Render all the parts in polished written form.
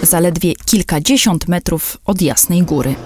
zaledwie kilkadziesiąt metrów od Jasnej Góry.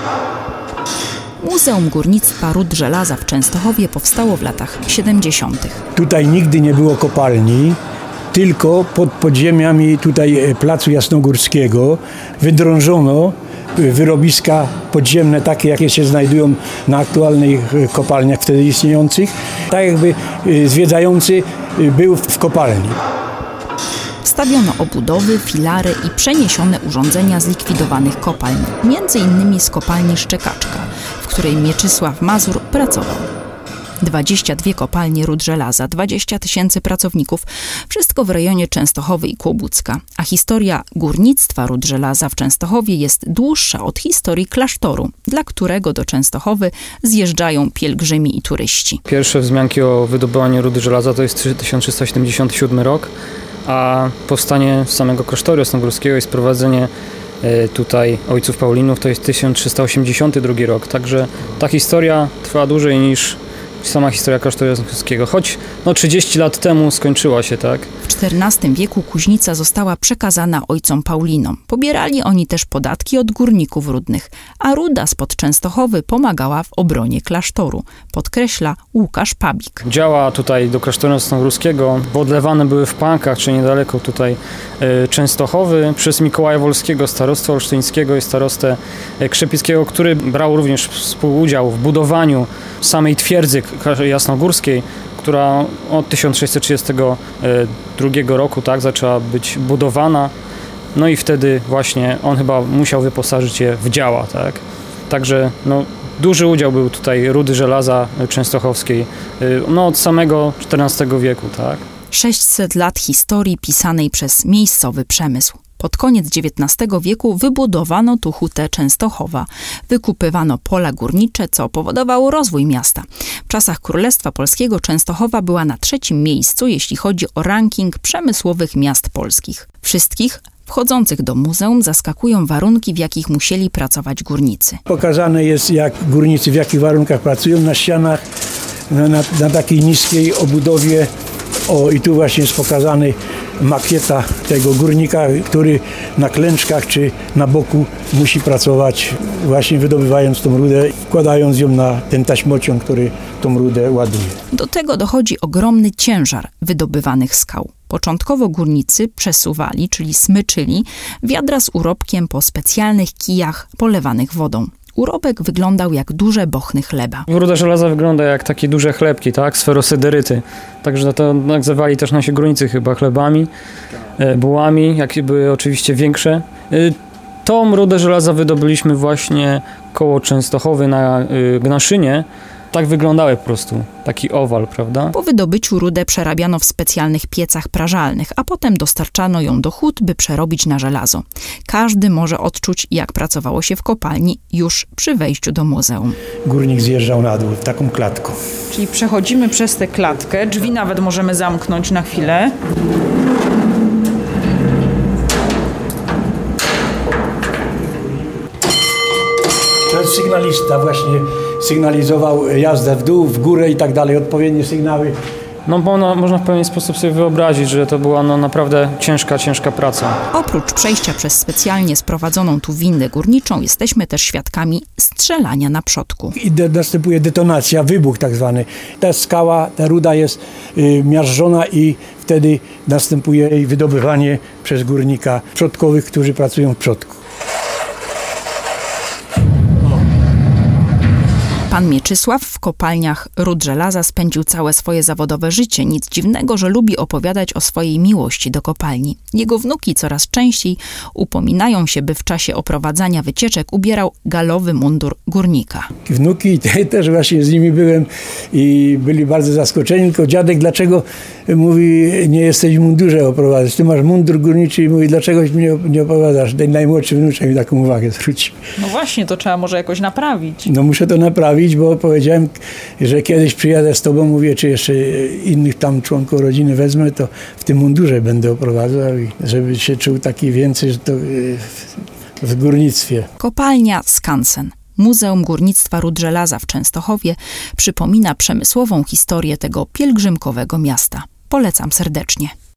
Muzeum Górnictwa Ród Żelaza w Częstochowie powstało w latach 70. Tutaj nigdy nie było kopalni, tylko pod podziemiami tutaj Placu Jasnogórskiego wydrążono wyrobiska podziemne, takie jakie się znajdują na aktualnych kopalniach wtedy istniejących. Tak jakby zwiedzający był w kopalni. Stawiono obudowy, filary i przeniesione urządzenia z likwidowanych kopalń, między innymi z kopalni Szczekaczka, w której Mieczysław Mazur pracował. 22 kopalnie ród żelaza, 20 000 pracowników, wszystko w rejonie Częstochowy i Kłobucka. A historia górnictwa ród żelaza w Częstochowie jest dłuższa od historii klasztoru, dla którego do Częstochowy zjeżdżają pielgrzymi i turyści. Pierwsze wzmianki o wydobywaniu rudy żelaza to jest 1377 rok, a powstanie samego klasztoru jasnogórskiego i sprowadzenie tutaj ojców Paulinów to jest 1382 rok. Także ta historia trwa dłużej niż sama historia klasztoru jasnogórskiego, choć 30 lat temu skończyła się, tak? W XIV wieku Kuźnica została przekazana ojcom Paulinom. Pobierali oni też podatki od górników rudnych, a ruda spod Częstochowy pomagała w obronie klasztoru, podkreśla Łukasz Pabik. Działa tutaj do klasztoru jasnogórskiego odlewane były w Pankach, czy niedaleko tutaj Częstochowy, przez Mikołaja Wolskiego, starostwa olsztyńskiego i starostę krzepickiego, który brał również współudział w budowaniu samej twierdzy jasnogórskiej, która od 1632 roku zaczęła być budowana. No i wtedy właśnie on chyba musiał wyposażyć je w działa. Tak? Także duży udział był tutaj rudy żelaza częstochowskiej od samego XIV wieku. Tak? 600 lat historii pisanej przez miejscowy przemysł. Pod koniec XIX wieku wybudowano tu hutę Częstochowa. Wykupywano pola górnicze, co powodowało rozwój miasta. W czasach Królestwa Polskiego Częstochowa była na 3. miejscu, jeśli chodzi o ranking przemysłowych miast polskich. Wszystkich wchodzących do muzeum zaskakują warunki, w jakich musieli pracować górnicy. Pokazane jest, jak górnicy w jakich warunkach pracują na ścianach, na takiej niskiej obudowie. I tu właśnie jest pokazany makieta tego górnika, który na klęczkach czy na boku musi pracować, właśnie wydobywając tą rudę, wkładając ją na ten taśmociąg, który tą rudę ładuje. Do tego dochodzi ogromny ciężar wydobywanych skał. Początkowo górnicy przesuwali, czyli smyczyli, wiadra z urobkiem po specjalnych kijach polewanych wodą. Urobek wyglądał jak duże bochny chleba. Ruda żelaza wygląda jak takie duże chlebki, tak? Sferosyderyty. Także to nazywali też nasi górnicy chyba chlebami, bułami, jakie były oczywiście większe. Tą rudę żelaza wydobyliśmy właśnie koło Częstochowy na Gnaszynie. Tak wyglądały po prostu, taki owal, prawda? Po wydobyciu rudę przerabiano w specjalnych piecach prażalnych, a potem dostarczano ją do hut, by przerobić na żelazo. Każdy może odczuć, jak pracowało się w kopalni już przy wejściu do muzeum. Górnik zjeżdżał na dół taką klatką. Czyli przechodzimy przez tę klatkę, drzwi nawet możemy zamknąć na chwilę. To jest sygnalista, właśnie sygnalizował jazdę w dół, w górę i tak dalej, odpowiednie sygnały. Można w pewien sposób sobie wyobrazić, że to była naprawdę ciężka praca. Oprócz przejścia przez specjalnie sprowadzoną tu windę górniczą, jesteśmy też świadkami strzelania na przodku. I następuje detonacja, wybuch tak zwany. Ta skała, ta ruda jest miażdżona i wtedy następuje jej wydobywanie przez górnika przodkowych, którzy pracują w przodku. Pan Mieczysław w kopalniach ród żelaza spędził całe swoje zawodowe życie. Nic dziwnego, że lubi opowiadać o swojej miłości do kopalni. Jego wnuki coraz częściej upominają się, by w czasie oprowadzania wycieczek ubierał galowy mundur górnika. Wnuki, też właśnie z nimi byłem i byli bardzo zaskoczeni. Tylko dziadek, dlaczego, mówi, nie jesteś w mundurze oprowadzać? Ty masz mundur górniczy i mówi, dlaczego mnie nie oprowadzasz? Ten najmłodszy wnuczek mi taką uwagę zwrócił. No właśnie, to trzeba może jakoś naprawić. Muszę to naprawić, bo powiedziałem, że kiedyś przyjadę z tobą, mówię, czy jeszcze innych tam członków rodziny wezmę, to w tym mundurze będę oprowadzał i żeby się czuł taki więcej, że to w górnictwie. Kopalnia Skansen. Muzeum Górnictwa Ród Żelaza w Częstochowie przypomina przemysłową historię tego pielgrzymkowego miasta. Polecam serdecznie.